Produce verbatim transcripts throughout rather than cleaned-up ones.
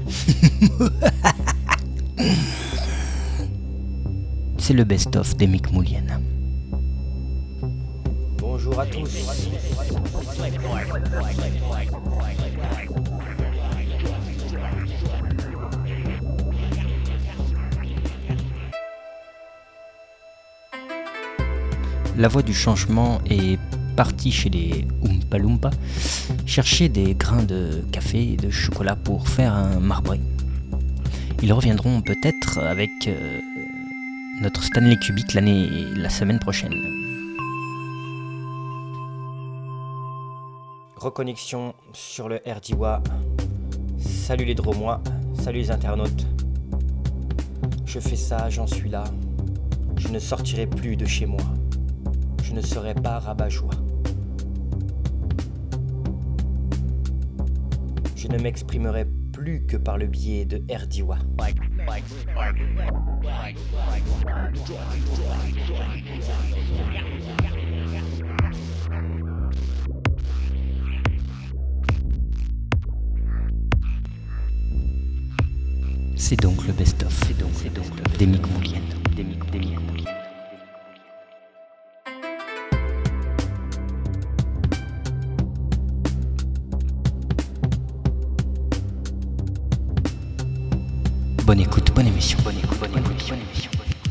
C'est le best-of des Mick Mullian. Bonjour à tous. La voix du changement est partie chez les Oompa Loompa chercher des grains de café et de chocolat pour faire un marbré. Ils reviendront peut-être avec euh, notre Stanley Kubrick l'année, la semaine prochaine. Reconnexion sur le R D W A. Salut les Dromois, salut les internautes. Je fais ça, j'en suis là. Je ne sortirai plus de chez moi. Je ne serai pas rabat-joie. Je ne m'exprimerai plus que par le biais de R D W A. C'est donc le best-of c'est donc, c'est donc le des Mick Mullian. Des Mick, des Mick. Bonne écoute, bonne émission, bonne écoute, bonne émission, bonne émission.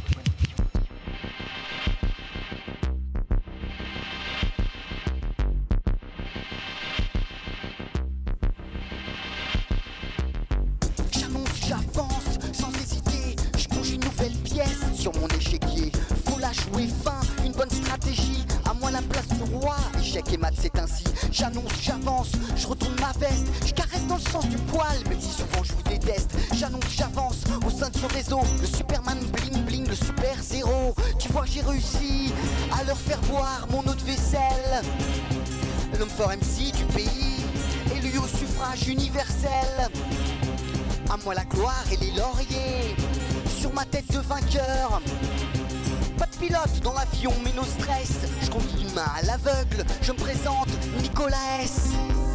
J'annonce, j'avance, sans hésiter, je bouge une nouvelle pièce sur mon échiquier. Faut la jouer fin, une bonne stratégie, à moi la place du roi, échec et mat c'est ainsi. J'annonce, j'avance, je retourne ma veste, je caresse dans le sens du poil, même si souvent je vous déteste. J'annonce, j'avance, au sein de ce réseau, le Superman bling bling, le super zéro. Tu vois j'ai réussi à leur faire boire mon eau de vaisselle. L'homme fort M C du pays, élu au suffrage universel. À moi la gloire et les lauriers, sur ma tête de vainqueur. Pas de pilote dans l'avion mais no stress, je conduis une main à l'aveugle, je me présente, Nicolas S.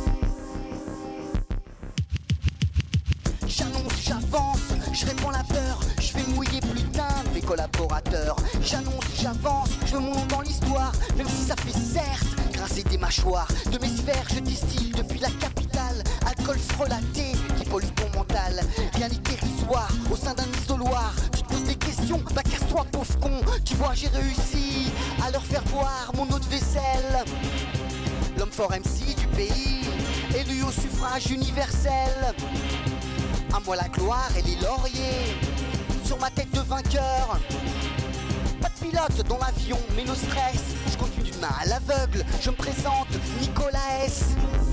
J'annonce, j'avance, je répands la peur, je vais mouiller plus d'un de mes collaborateurs. J'annonce, j'avance, je veux mon nom dans l'histoire, même si ça fait certes grincer des mâchoires. De mes sphères je distille depuis la capitale, alcool frelaté qui pollue ton mental. Rien n'est dérisoire au sein d'un isoloir. Tu te poses des questions, bah casse-toi pauvre con. Tu vois j'ai réussi à leur faire boire mon eau de vaisselle. L'homme fort M C du pays, élu au suffrage universel. À moi la gloire et les lauriers, sur ma tête de vainqueur. Pas de pilote dans l'avion, mais no stress, je conduis d'une main à l'aveugle, je me présente, Nicolas S.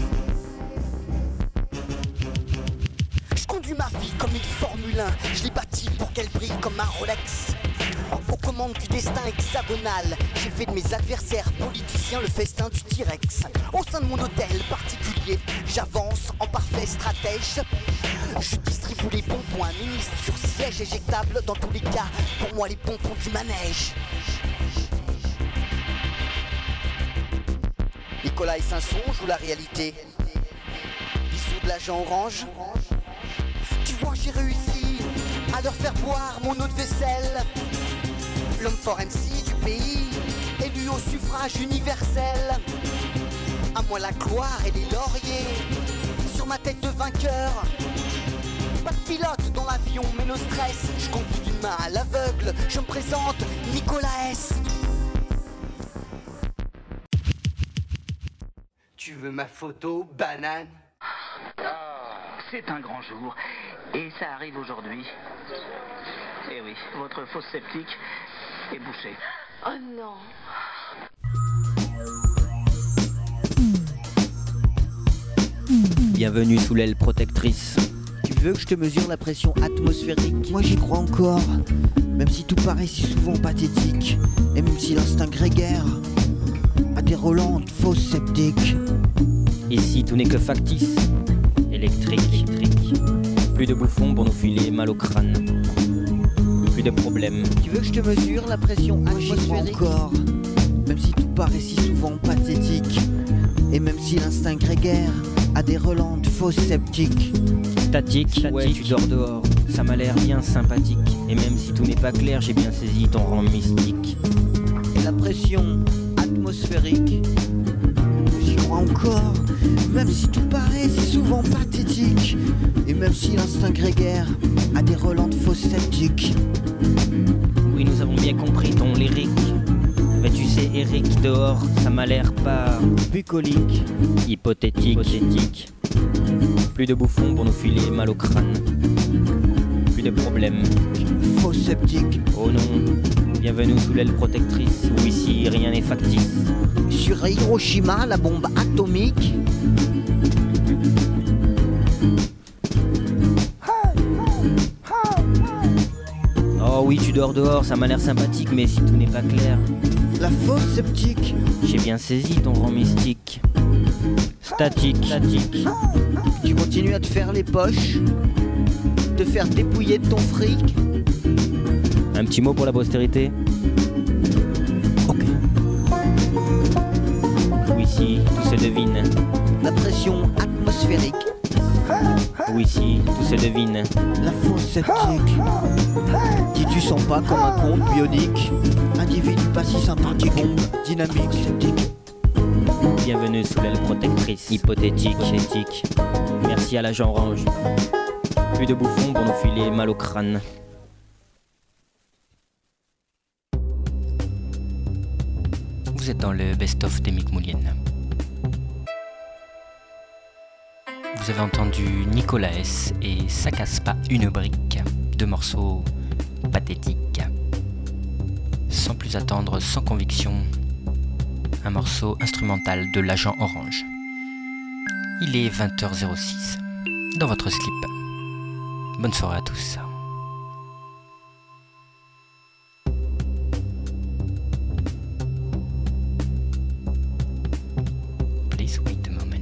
Je conduis ma vie comme une Formule un, je l'ai bâtie pour qu'elle brille comme un Rolex. Aux commandes du destin hexagonal, j'ai fait de mes adversaires politiciens le festin du T-Rex. Au sein de mon hôtel particulier, j'avance en parfait stratège. Je distribue les bonbons à ministre sur siège éjectable. Dans tous les cas, pour moi les bonbons du manège. Nicolas est un songe ou la réalité? Bisous de l'agent orange. Tu vois j'ai réussi à leur faire boire mon eau de vaisselle. L'homme fort M C du pays, élu au suffrage universel. À moi la gloire et les lauriers, sur ma tête de vainqueur. Pas de pilote dans l'avion mais no stress, je conduis d'une main à l'aveugle, je me présente, Nicolas S. Tu veux ma photo, banane? C'est un grand jour, et ça arrive aujourd'hui. Eh oui, votre fosse septique est bouchée. Oh non. Bienvenue sous l'aile protectrice. Tu veux que je te mesure la pression atmosphérique? Moi j'y crois encore, même si tout paraît si souvent pathétique, et même si l'instinct grégaire a des Rolandes fausses sceptiques. Ici tout n'est que factice, électrique, électrique. Plus de bouffons pour nous filer mal au crâne. Plus de problèmes. Tu veux que je te mesure la pression atmosphérique? Encore, même si tout paraît si souvent pathétique, et même si l'instinct grégaire à des relents de fausses sceptiques. Statique, Statique, ouais, tu dors dehors, ça m'a l'air bien sympathique. Et même si tout n'est pas clair, j'ai bien saisi ton rang mystique. Et la pression atmosphérique, j'y crois encore, même si tout paraît si souvent pathétique. Et même si l'instinct grégaire a des relents de fausses sceptiques. Oui, nous avons bien compris ton lyrique. Mais tu sais, Eric, dehors, ça m'a l'air pas bucolique, hypothétique. hypothétique. Plus de bouffons pour nous filer mal au crâne. Plus de problèmes. Faux sceptique. Oh non, bienvenue sous l'aile protectrice, où ici rien n'est factice. Sur Hiroshima, la bombe atomique. Oh oui, tu dors dehors, ça m'a l'air sympathique, mais si tout n'est pas clair. La fausse sceptique. J'ai bien saisi ton rang mystique. Statique, statique. Tu continues à te faire les poches, te faire dépouiller de ton fric. Un petit mot pour la postérité. Ok. Oui, si, tout se devine. La pression atmosphérique. Oui, si, tout se devine. La fausse sceptique. Dis tu sens pas comme un compte bionique. Individu pas si sympathique. Bombe dynamique sceptique. Bienvenue sous l'aile protectrice. Hypothétique, éthique. Merci à l'agent orange. Plus de bouffons pour nous filer mal au crâne. Vous êtes dans le best-of d'Emic Moulienne. Vous avez entendu Nicolas S et Ça casse pas une brique, deux morceaux pathétiques. Sans plus attendre, sans conviction, un morceau instrumental de l'agent orange. Il est vingt heures zéro six, dans votre slip. Bonne soirée à tous. Please wait a moment.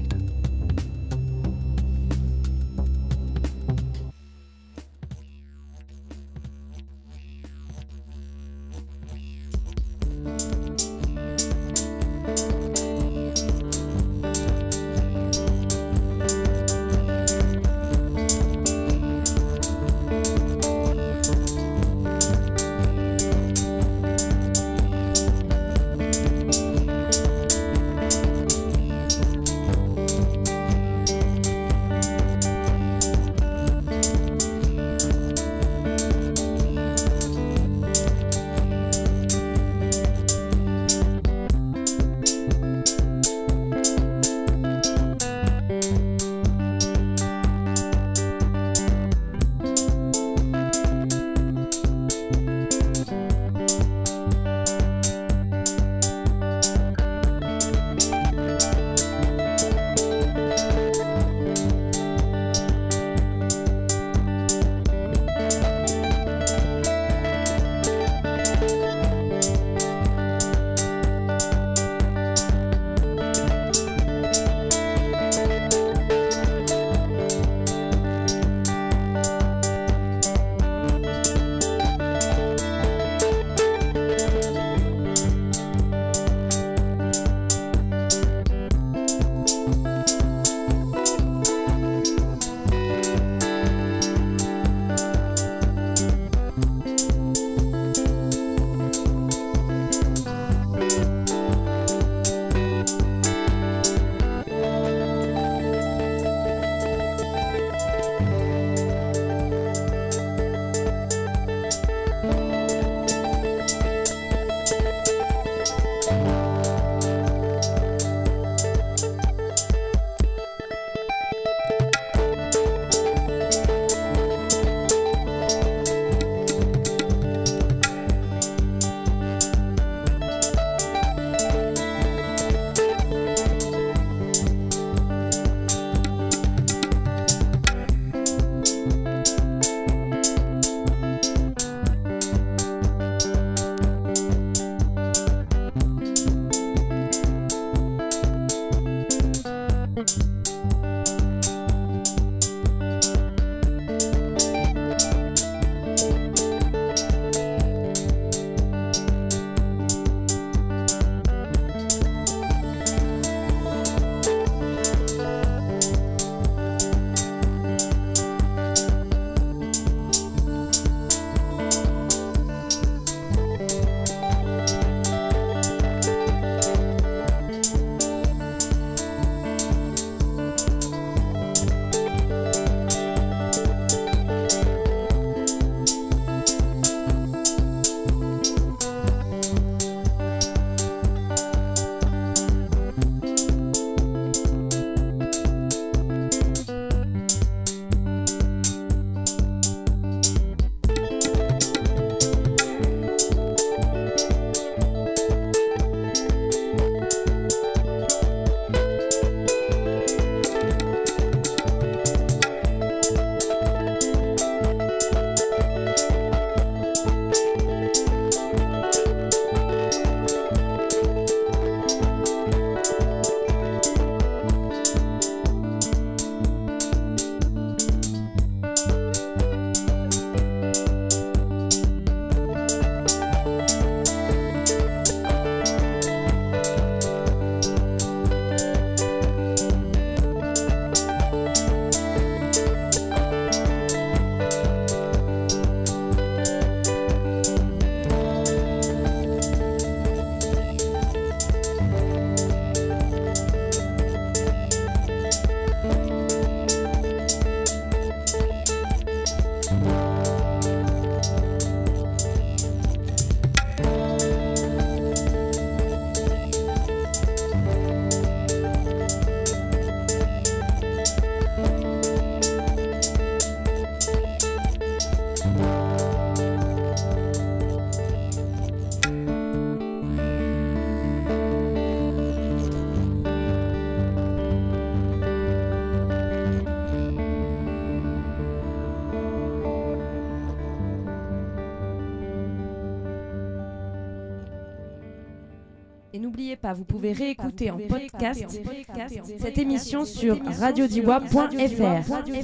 Et n'oubliez pas, vous pouvez réécouter en podcast cette émission sur radio diwa point f r.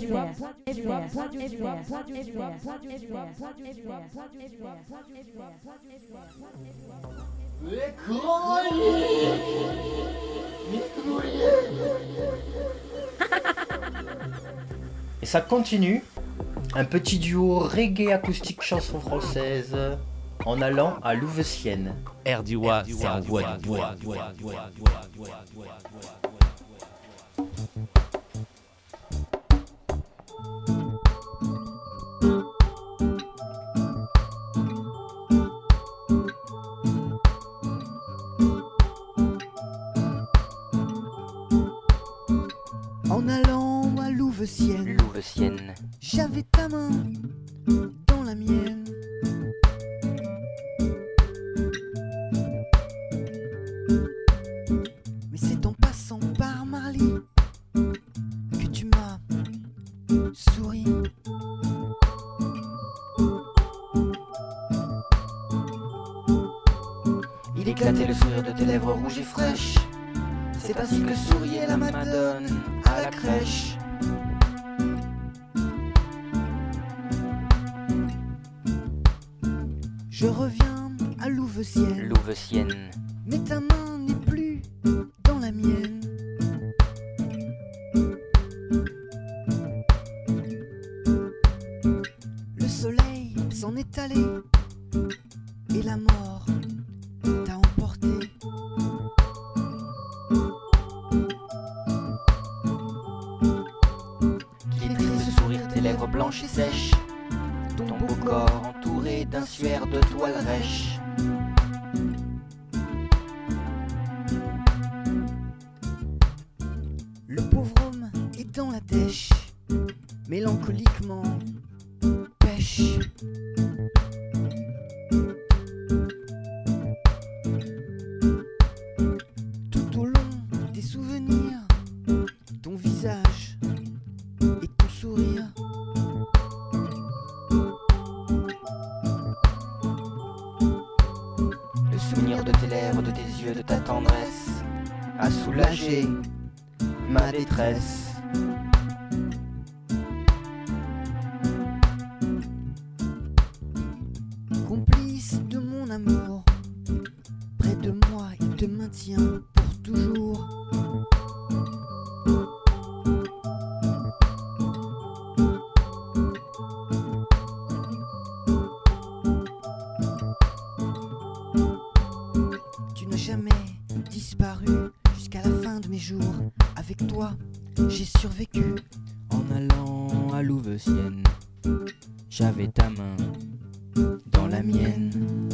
Et ça continue, un petit duo reggae acoustique chanson française en allant à Louveciennes. R D W A, c'est en voie de bois. En allant à Louveciennes, Louveciennes. j'avais ta main dans la mienne. Mais c'est en passant par Marly que tu m'as souri. Il éclatait le sourire de tes lèvres rouges et fraîches. C'est ainsi que souriait la madone à la crèche. Je reviens à Louveciennes, Louveciennes. mais ta main n'est plus dans la mienne. Le soleil s'en est allé et la mort t'a emporté. Qu'il est triste ce sourire, tes lèvres blanches et sèches, ton beau corps entouré d'un suaire de toile rêche. Le pauvre homme est dans la dèche, mélancoliquement pêche. Tout au long des souvenirs, ton visage et ton sourire. Le souvenir de tes lèvres, de tes yeux, de ta tendresse a soulagé ma détresse. Complice de mon amour, près de moi il te maintient pour toujours. Tu n'as jamais disparu jusqu'à la fin de mes jours. Avec toi, j'ai survécu. En allant à Louveciennes, j'avais ta main dans la mienne.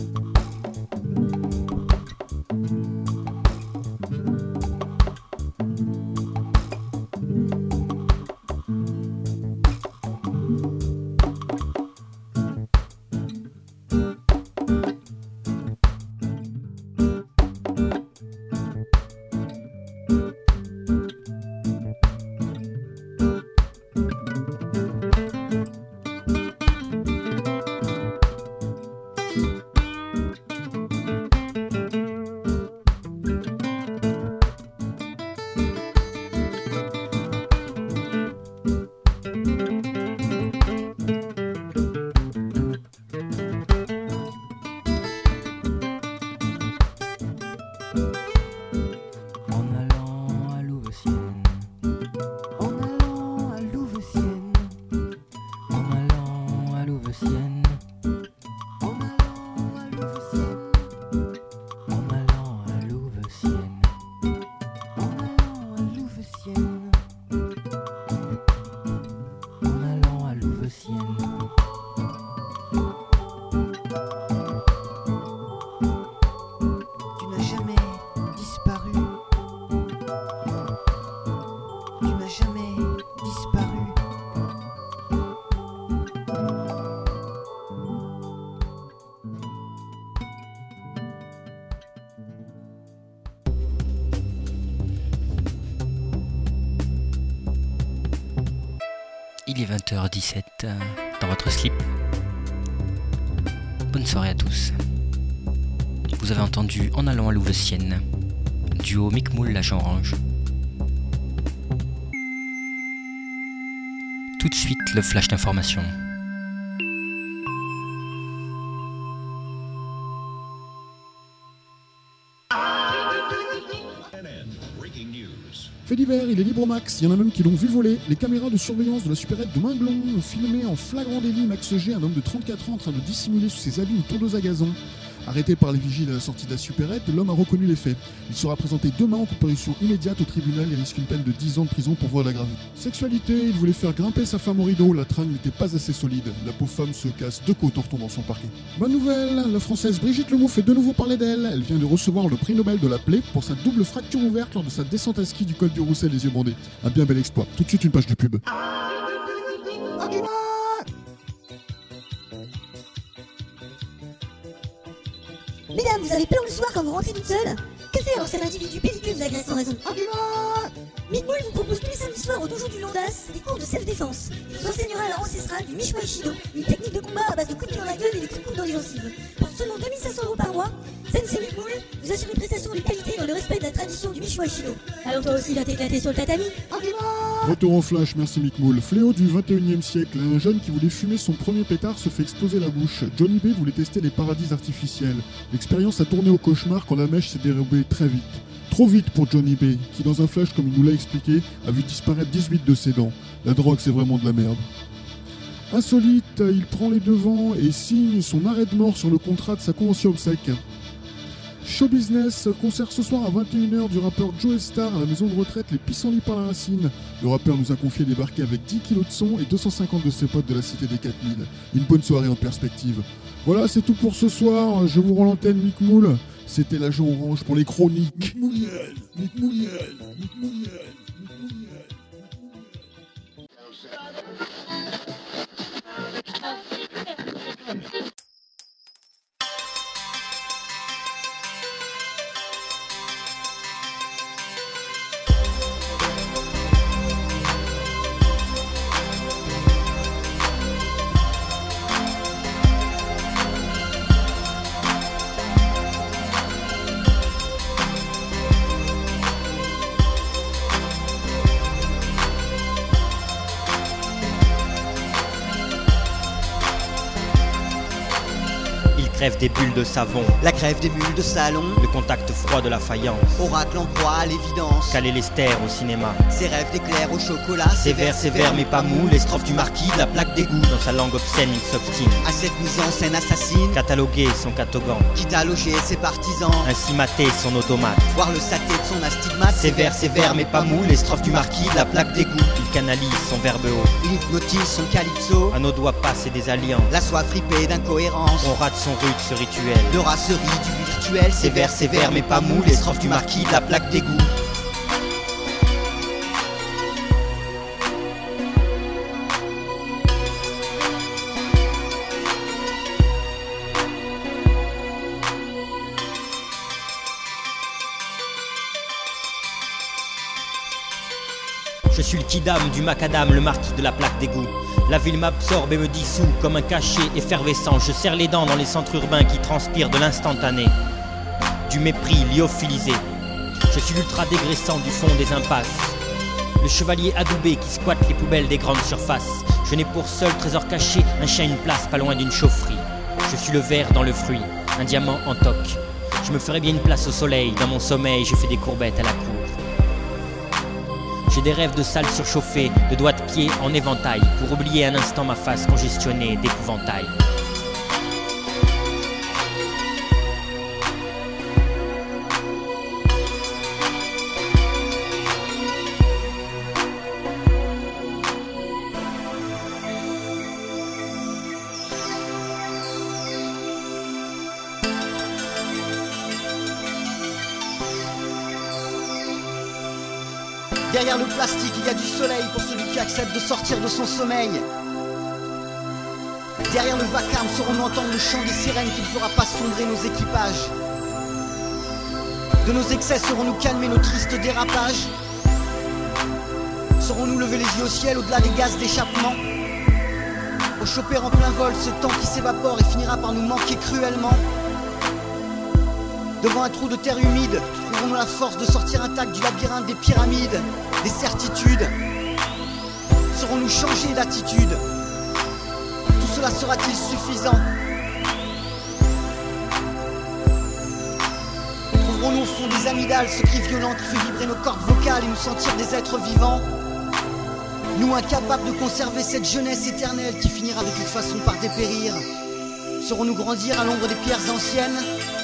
En allant à Louveciennes, En allant à Louveciennes, en allant à Louveciennes, en allant à Louveciennes, en allant à Louveciennes. en allant à Louveciennes. En allant à Louveciennes. Tu n'as jamais disparu. Tu n'as jamais disparu. Il est vingt heures dix-sept euh, dans votre slip. Bonne soirée à tous. Vous avez entendu En allant à Louveciennes duo Mick Moule, l'agent orange. Tout de suite, le flash d'information. Fait divers, il est libre au max, il y en a même qui l'ont vu voler. Les caméras de surveillance de la supérette de Minglon ont filmé en flagrant délit Max G, un homme de trente-quatre ans en train de dissimuler sous ses habits une tondeuse à gazon. Arrêté par les vigiles à la sortie de la supérette, l'homme a reconnu les faits. Il sera présenté demain en comparution immédiate au tribunal et risque une peine de dix ans de prison pour vol aggravé. Sexualité, il voulait faire grimper sa femme au rideau, la tringle n'était pas assez solide. La pauvre femme se casse deux côtes en retombant son parquet. Bonne nouvelle, la française Brigitte Lemoux fait de nouveau parler d'elle. Elle vient de recevoir le prix Nobel de la plaie pour sa double fracture ouverte lors de sa descente à ski du col du Roussel les yeux bandés. Un bien bel exploit. Tout de suite une page de pub. Mesdames, vous avez peur le soir quand vous rentrez toute seule? Que faire alors cet individu pellicule vous agresse sans raison? Mick Moule vous propose tous les samedis soirs au donjon du Londas des cours de self-défense. Il vous enseignera à l'art ancestral du Michwa Ishido, une technique de combat à base de coups de pied dans la gueule et de coups de coude dans les gencives. Pour seulement deux mille cinq cents euros par mois, Sensei Mick Moule vous assure une prestation de qualité dans le respect de la tradition du Michwa Ishido. Alors toi aussi, va t'éclater sur le tatami. Retour en flash, merci Mick Moule. Fléau du vingt et unième siècle, un jeune qui voulait fumer son premier pétard se fait exploser la bouche. Johnny B voulait tester les paradis artificiels. L'expérience a tourné au cauchemar quand la mèche s'est dérobée très vite. Trop vite pour Johnny B, qui dans un flash, comme il nous l'a expliqué, a vu disparaître dix-huit de ses dents. La drogue, c'est vraiment de la merde. Insolite, il prend les devants et signe son arrêt de mort sur le contrat de sa convention obsèque. Show Business, concert ce soir à vingt et une heures du rappeur Joe Star à la maison de retraite Les Pissenlits par la Racine. Le rappeur nous a confié débarquer avec dix kilos de son et deux cent cinquante de ses potes de la cité des quatre mille. Une bonne soirée en perspective. Voilà, c'est tout pour ce soir. Je vous rends l'antenne, Mick Moule. C'était l'agent orange pour les chroniques. Mick Mouliel, Mick Mouliel, Mick Mouliel, Mick Mouliel. Crève des bulles de savon, La crève des bulles de salon, le contact froid de la faïence, oracle en proie à l'évidence, caler les stères au cinéma, ses rêves d'éclairs au chocolat, sévère, sévère mais pas mou, les strophes du marquis, de la plaque d'égout, dans sa langue obscène il s'obstine, à cette mise en scène assassine, cataloguer son catogan, quitte à loger ses partisans, ainsi mater son automate, voir le saté de son astigmate, sévère, sévère mais pas mou, les strophes du marquis, de la plaque d'égout, il canalise son verbe haut, il hypnotise son calypso, à nos doigts passer des alliances, la soif fripée d'incohérence, on rate son rude ce rituel, de racerie du virtuel, sévère, sévère mais pas mou, les strophes du marquis, de la plaque d'égout. Je suis le kidam du macadam, le marquis de la plaque d'égout. La ville m'absorbe et me dissout comme un cachet effervescent. Je serre les dents dans les centres urbains qui transpirent de l'instantané, du mépris lyophilisé. Je suis l'ultra dégraissant du fond des impasses, le chevalier adoubé qui squatte les poubelles des grandes surfaces. Je n'ai pour seul trésor caché un chien, une place pas loin d'une chaufferie. Je suis le ver dans le fruit, un diamant en toc. Je me ferais bien une place au soleil, dans mon sommeil je fais des courbettes à la cour. J'ai des rêves de salles surchauffées, de doigts de pied en éventail, pour oublier un instant ma face congestionnée d'épouvantail. Derrière le plastique, il y a du soleil pour celui qui accepte de sortir de son sommeil. Derrière le vacarme, saurons-nous entendre le chant des sirènes qui ne fera pas sombrer nos équipages. De nos excès, saurons-nous calmer nos tristes dérapages. Saurons-nous lever les yeux au ciel au-delà des gaz d'échappement. Au choper en plein vol ce temps qui s'évapore et finira par nous manquer cruellement. Devant un trou de terre humide, trouverons-nous la force de sortir intact du labyrinthe des pyramides, des certitudes? Saurons-nous changer d'attitude? Tout cela sera-t-il suffisant? Trouverons-nous au fond des amygdales ce cri violent qui fait vibrer nos cordes vocales et nous sentir des êtres vivants? Nous incapables de conserver cette jeunesse éternelle qui finira de toute façon par dépérir. Saurons-nous grandir à l'ombre des pierres anciennes?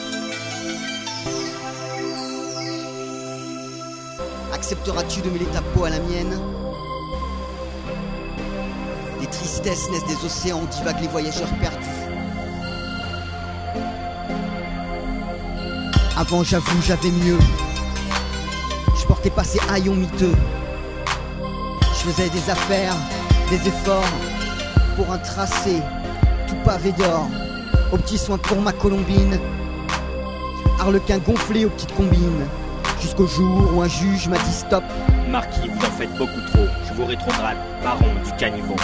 Accepteras-tu de mêler ta peau à la mienne? Des tristesses naissent des océans où divaguent les voyageurs perdus. Avant, j'avoue, j'avais mieux. Je portais pas ces haillons miteux. Je faisais des affaires, des efforts pour un tracé tout pavé d'or. Aux petits soins pour ma colombine, harlequin gonflé aux petites combines. Jusqu'au jour où un juge m'a dit stop. Marquis, vous en faites beaucoup trop. Je vous rétrograde, baron du caniveau.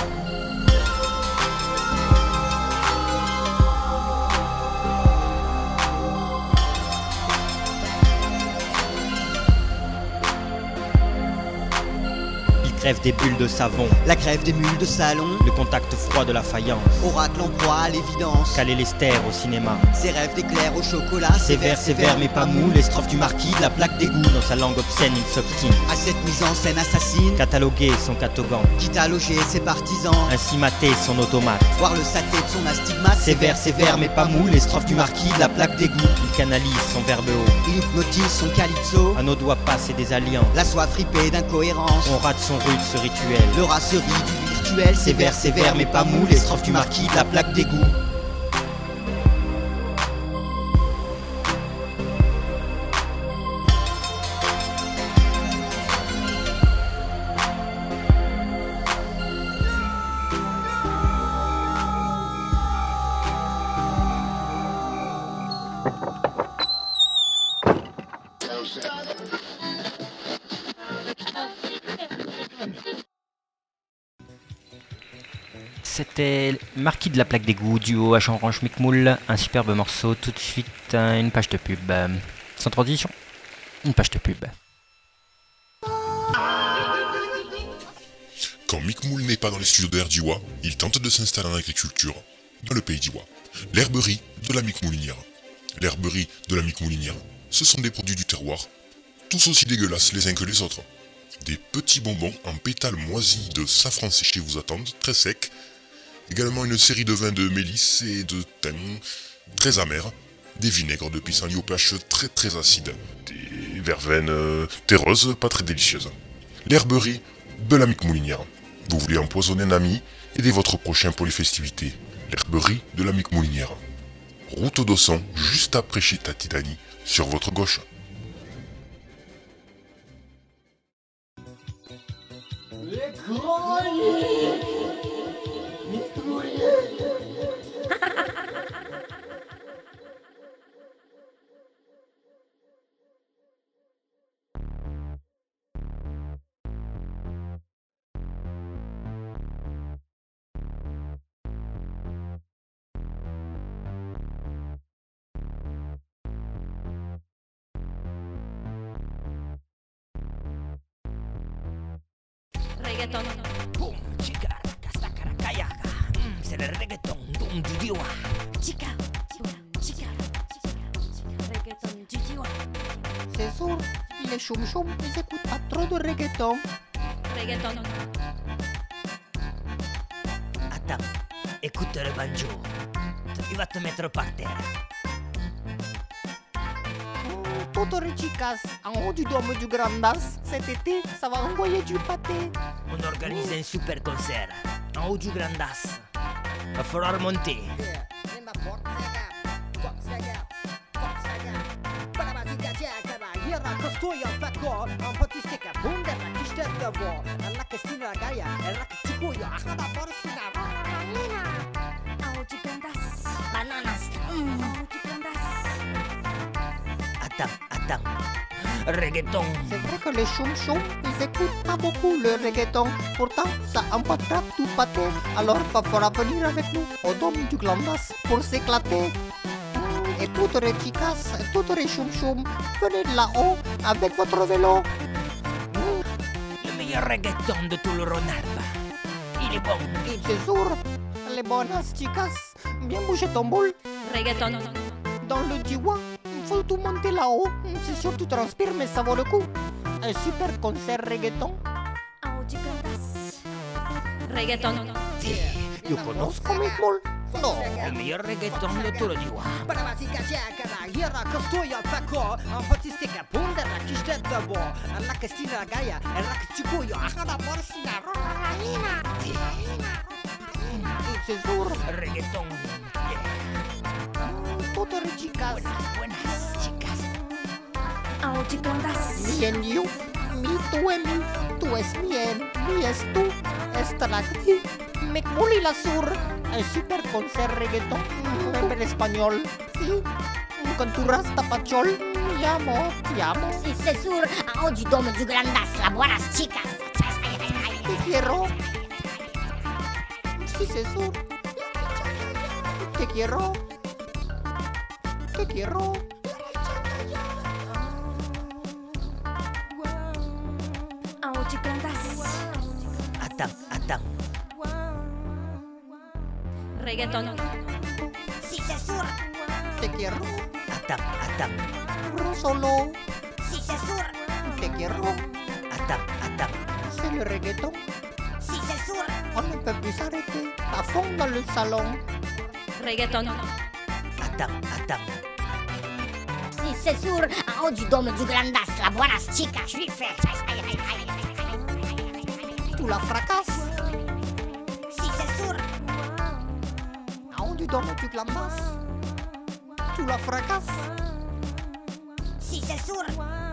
Grève des bulles de savon, la grève des mules de salon, le contact froid de la faïence, oracle en proie à l'évidence, caler les stères au cinéma, ses rêves d'éclairs au chocolat, sévère, sévère mais pas mou, les strophes du marquis, de la plaque d'égout, dans sa langue obscène il s'obstine, à cette mise en scène assassine, cataloguer son catogan, quitte à loger ses partisans, ainsi mater son automate, voir le saté de son astigmate, sévère, sévère mais pas mou, les strophes du marquis, de la plaque d'égout, il canalise son verbe haut, il hypnotise son calypso, à nos doigts passer des alliances, la soif fripée d'incohérence, on rate son rude ce rituel. Le racerie du virtuel, sévère, sévère mais pas mou, les strophes du marquis, de la plaque d'égout. C'était Marquis de la plaque d'égout, duo à Jean-Range Micmoul, un superbe morceau. Tout de suite, une page de pub. Sans transition, une page de pub. Quand Micmoul n'est pas dans les studios de R D I W A, il tente de s'installer en agriculture, dans le pays d'I W A. L'herberie de la Micmoulinière. L'herberie de la Micmoulinière, ce sont des produits du terroir, tous aussi dégueulasses les uns que les autres. Des petits bonbons en pétales moisis de safran séché vous attendent, très secs. Également une série de vins de mélisse et de thym très amers. Des vinaigres de pissenlit au pH très très acide. Des verveines euh, terreuses, pas très délicieuses. L'herberie de la Micmoulinière. Vous voulez empoisonner un ami? Aidez votre prochain pour les festivités. L'herberie de la Micmoulinière. Route d'Osson, juste après chez Tati Dani, sur votre gauche. Les greniers Micmouliniers. Reggaeton. Boom, chica, castakara, kayaga. Mm, c'est le reggaeton, boom, du diwa. Chica, chica, chica, reggaeton, du diwa. C'est sûr, les choum choum, ils écoutent pas trop de reggaeton. Reggaeton. Attends, écoute le banjo. Il va te mettre par terre. Toutes les chicas en haut du dôme du Grandas, cet été, ça va envoyer du pâté. On organise un super concert en haut du Grandas. Va falloir monter. Attends, attends. Reggaeton. C'est vrai que les choum choum, ils écoutent pas beaucoup le reggaeton. Pourtant, ça emportera tout pâté. Alors, va falloir venir avec nous au dôme du Glandas pour s'éclater. Et toutes les chicas, toutes les choum-choum, venez de là-haut avec votre vélo. Le meilleur reggaeton de tout le Rhône-Alpes. Il est bon. Il te jure, les bonnes chicas, bien bouger ton boule. Reggaeton. Dans le Diwa, il faut tout monter là-haut. C'est sûr tu transpires, mais ça vaut le coup. Un super concert reggaeton. Reggaeton. Yo conozco mi mol. No. Le meilleur reggaeton de tout le Diwa. Il te jure, reggaeton. Toutes les chicas. Buenas, buenas chicas. Oh, chicandas. Mien you, mi tu es mi, tú es mien, mi es tú, esta la ti. McMul y la sur, un super concert reggaeton, en español, sí. Con tu rasta pachol, mi amo, ti amo. Si c'est sûr, en haut du dôme du Grandas, la buenas chicas. Te quiero. Si c'est sûr. Te quiero. Te quiero. Oh, chicandas. Attends, attends. Reggaeton. Si c'est sûr. Te quiero. Attends, attends. Solo. Si c'est sûr. Te quiero. Attends, attends. C'est le reggaeton. Si c'est sûr. On ne peut plus s'arrêter. À fond dans le salon. Reggaeton. Attends, attends. Si c'est sûr, en haut du dôme du Grandas, la buenas chicas, je lui fais. Tu la fracasses. Si c'est sûr. En haut du dôme du Grandas. Tu la fracasses. Si c'est sûr.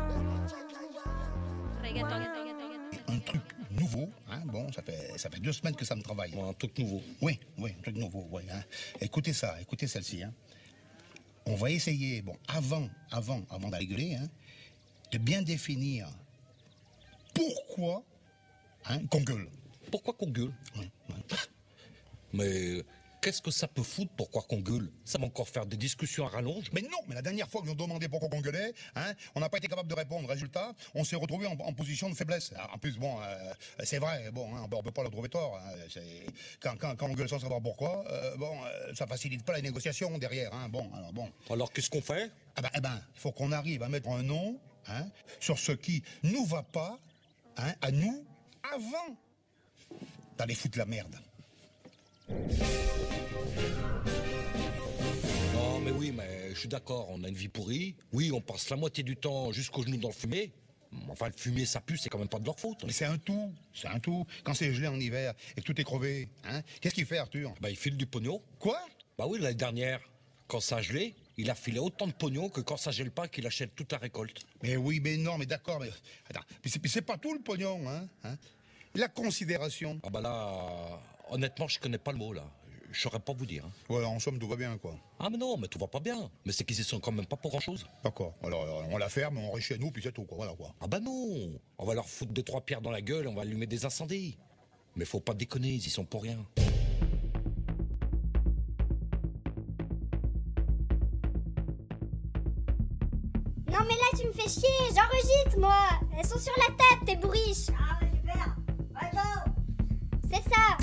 Reggaeton. Un truc nouveau, hein, bon, ça fait, ça fait deux semaines que ça me travaille. Un truc nouveau. Oui, oui, un truc nouveau, oui. Hein. Écoutez ça, écoutez celle-ci. Hein. On va essayer, bon, avant, avant, avant d'aller gueuler, hein, de bien définir pourquoi hein, qu'on gueule. Pourquoi qu'on gueule? Oui, oui. Mais qu'est-ce que ça peut foutre pourquoi qu'on gueule? Ça va encore faire des discussions à rallonge? Mais non, mais la dernière fois qu'ils ont demandé pourquoi qu'on gueulait, hein, on n'a pas été capable de répondre. Résultat, on s'est retrouvé en, en position de faiblesse. Alors, en plus, bon, euh, c'est vrai, bon, hein, on ne peut pas leur trouver tort. Hein, quand, quand, quand on gueule sans savoir pourquoi, euh, bon, euh, ça facilite pas la négociation derrière. Hein, bon, alors bon. Alors qu'est-ce qu'on fait? Ah ben, eh ben, il faut qu'on arrive à mettre un nom hein, sur ce qui nous va pas, hein, à nous, avant d'aller foutre la merde. Non mais oui, mais je suis d'accord, on a une vie pourrie. Oui, on passe la moitié du temps jusqu'aux genoux dans le fumier. Enfin, le fumier, ça pue, c'est quand même pas de leur faute. Mais c'est un tout, c'est un tout. Quand c'est gelé en hiver et que tout est crevé, hein, qu'est-ce qu'il fait, Arthur? Bah, il file du pognon. Quoi? Bah oui, l'année dernière, quand ça a gelé, il a filé autant de pognon que quand ça gèle pas, qu'il achète toute la récolte. Mais oui, mais non, mais d'accord, mais... Attends, mais c'est, mais c'est pas tout le pognon, hein, hein. La considération. Ah bah là, honnêtement, je connais pas le mot, là. Je saurais pas vous dire. Hein. Ouais, en somme, tout va bien, quoi. Ah mais non, mais tout va pas bien. Mais c'est qu'ils y sont quand même pas pour grand-chose. D'accord. Alors, alors, on la ferme, on reste chez nous, puis c'est tout, quoi. Voilà, quoi. Ah bah non. On va leur foutre deux, trois pierres dans la gueule et on va allumer des incendies. Mais faut pas déconner, ils y sont pour rien. Non mais là tu me fais chier, j'enregistre moi. Elles sont sur la table, tes bourriches. Ah ouais, super. Attends. C'est ça.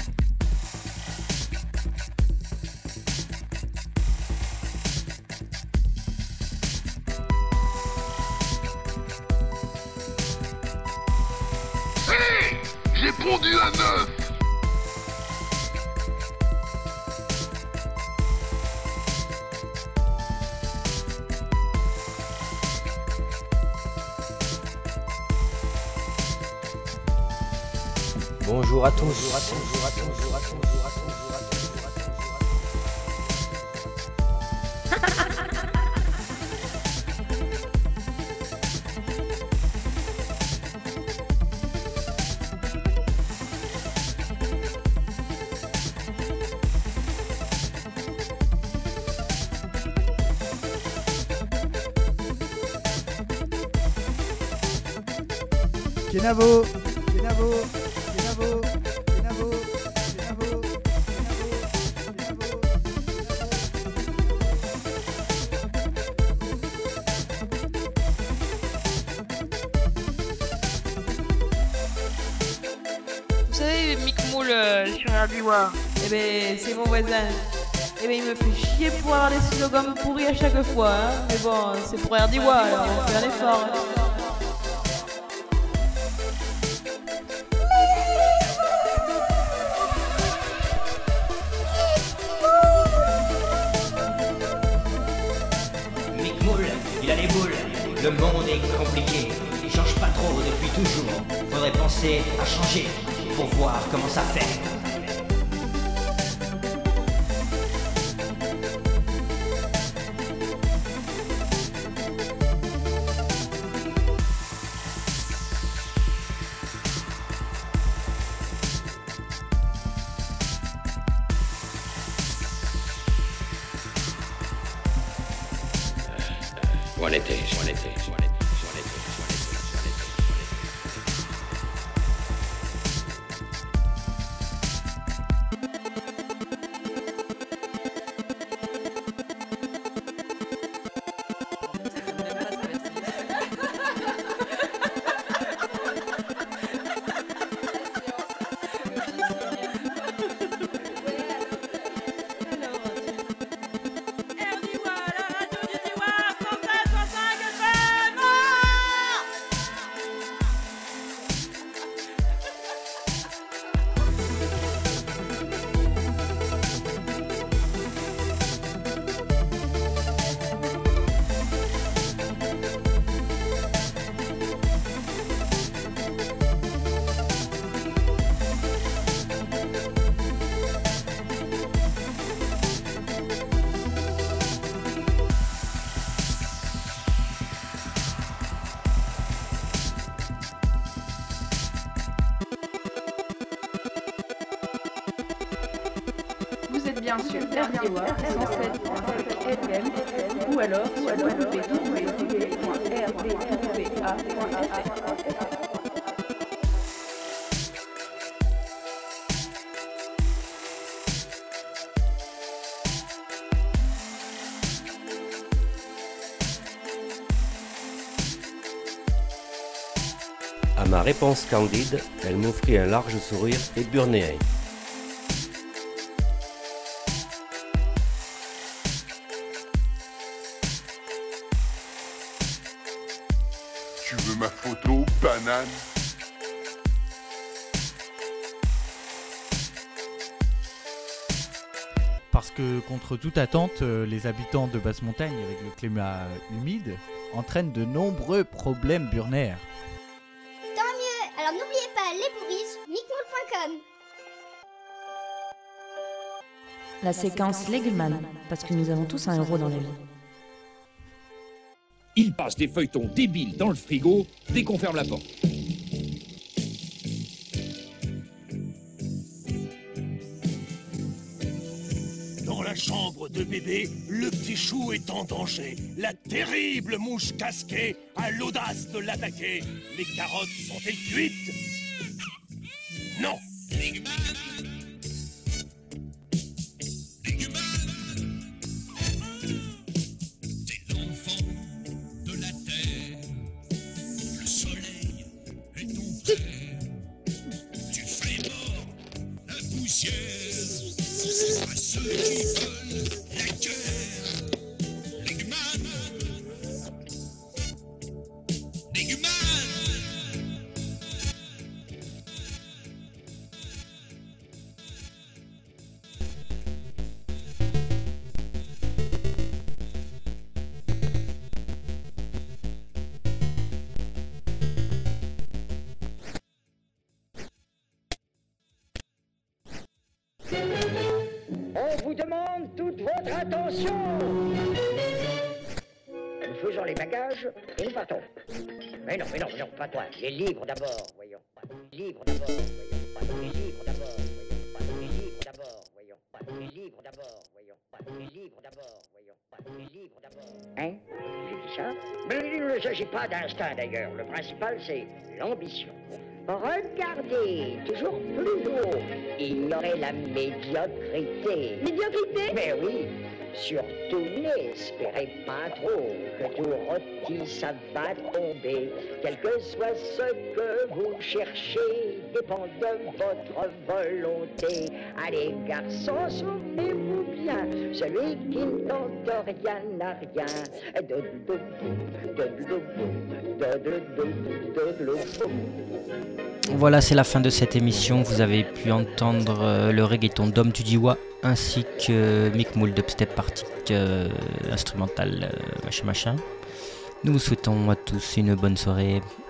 Hé, j'ai pondu un œuf. Bonjour à tous. Bonjour à tous. Bonjour à tous. Bonjour à tous. Bonjour à tous. Kenavo, Kenavo, Kenavo, Kenavo, Kenavo, Kenavo, Moule euh, sur R D W. Eh ben, c'est mon voisin. Eh ben, il me fait chier pour avoir des slogans pourris à chaque fois, hein. Mais bon, c'est pour R D W, alors on fait un effort. Hein. Mick Moule, il a les boules. Le monde est compliqué. Il change pas trop depuis toujours. Faudrait penser à changer pour voir comment ça fait. Où en était, où en était, où en était, où en était, où en était, où en était, où en était. Vous êtes bien sûr R D W cent sept F M ou alors sur w w w point r d w a point f r. À ma réponse candide, elle m'offrit un large sourire éburnéen. Tu veux ma photo, banane? Parce que, contre toute attente, les habitants de basse montagne, avec le climat humide, entraînent de nombreux problèmes burnaires. Tant mieux. Alors n'oubliez pas les bourriches, mick moule point com. La séquence Leguman, parce que nous avons tous un héros dans la vie. Il passe des feuilletons débiles dans le frigo dès qu'on ferme la porte. Dans la chambre de bébé, le petit chou est en danger. La terrible mouche casquée a l'audace de l'attaquer. Les carottes sont-elles cuites? Non. À ceux qui veulent la guerre, Leguman, Leguman. On vous demande toute votre attention. Nous faisons les bagages et nous partons. Mais non, mais non, mais non, pas toi. Les livres d'abord, voyons. Les livres d'abord, voyons. Les livres d'abord, voyons. Les livres d'abord, voyons. Les livres d'abord, voyons. Les livres d'abord, voyons. Les livres d'abord. Hein? J'ai dit ça? Mais il ne s'agit pas d'instinct d'ailleurs. Le principal, c'est l'ambition. Regardez, toujours plus haut, ignorez la médiocrité. Médiocrité? Mais oui, Surtout n'espérez pas trop que tout rôti ça va tomber. Quel que soit ce que vous cherchez, dépend de votre volonté. Allez garçons, souvenez-vous bien, celui qui ne tente rien n'a rien. Voilà, c'est la fin de cette émission. Vous avez pu entendre euh, le reggaeton d'Homme du Diwa ainsi que Mick Moul Dubstep Party euh, instrumental euh, machin machin. Nous vous souhaitons à tous une bonne soirée.